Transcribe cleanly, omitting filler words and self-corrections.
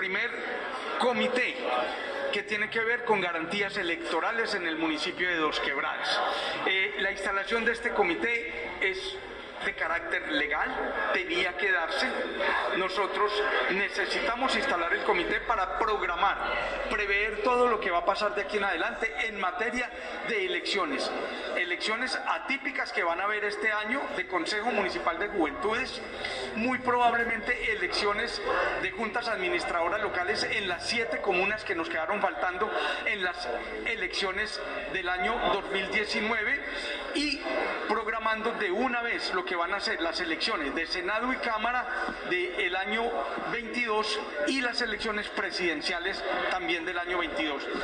primer comité que tiene que ver con garantías electorales en el municipio de Dos Quebradas. La instalación de este comité es de carácter legal, tenía que darse. Nosotros necesitamos instalar el comité para programar, prever todo lo que va a pasar de aquí en adelante en materia de elecciones atípicas que van a haber este año de Consejo Municipal de Juventudes, muy probablemente elecciones de juntas administradoras locales en las 7 comunas que nos quedaron faltando en las elecciones del año 2019 y programando de una vez lo que van a ser las elecciones de Senado y Cámara del año 22 y las elecciones presidenciales también del año 22.